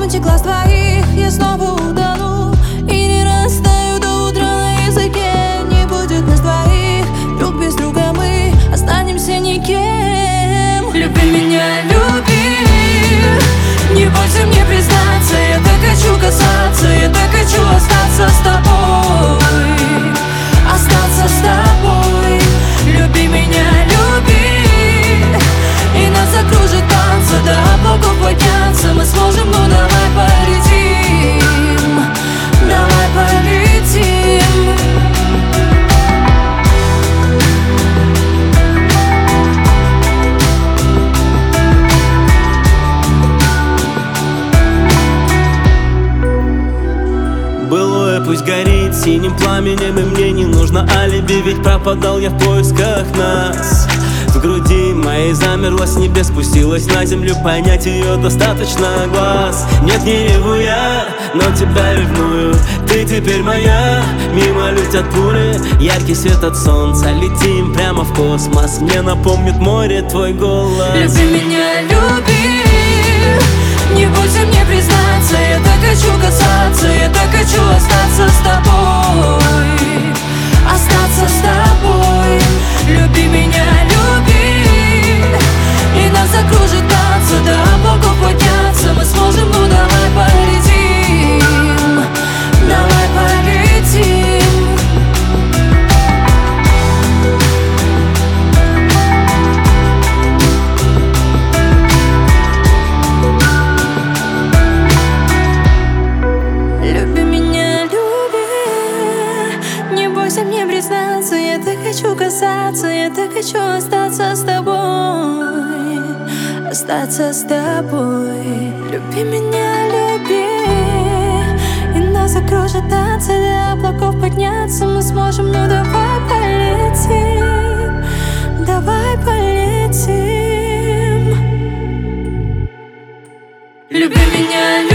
помните глаз твоих я снова утону и не растаю до утра на языке. Не будет нас двоих, друг без друга мы останемся никем. Люби меня, люби, не бойся мне признаться. Я так хочу касаться, я так хочу остаться с тобой, остаться с тобой. Люби меня, люби, и нас закружит танцы, до облаков подняться мы сможем. Ну давай полетим, давай полетим. Былое пусть горит синим пламенем, и мне не нужно алиби, ведь пропадал я в поисках нас. В груди моей замерла, с небес спустилась на землю, понять ее достаточно глаз. Нет, не реву я, но тебя ревную. Ты теперь моя, мимо летят пули, яркий свет от солнца, летим прямо в космос. Мне напомнит море твой голос. Люби меня, люби, не бойся мне признаться. Я так хочу касаться, я так хочу остаться с тобой, остаться с тобой. Люби меня, люби, и нас закружит танцы, до облаков подняться мы сможем. Ну давай полетим, давай полетим. Люби меня, люби, не бойся мне признаться. Я так хочу касаться, я так хочу остаться с тобой, остаться с тобой. Люби меня, люби, и нас закружит танцы, до облаков подняться мы сможем. Ну давай полетим, давай полетим. Люби меня, люби.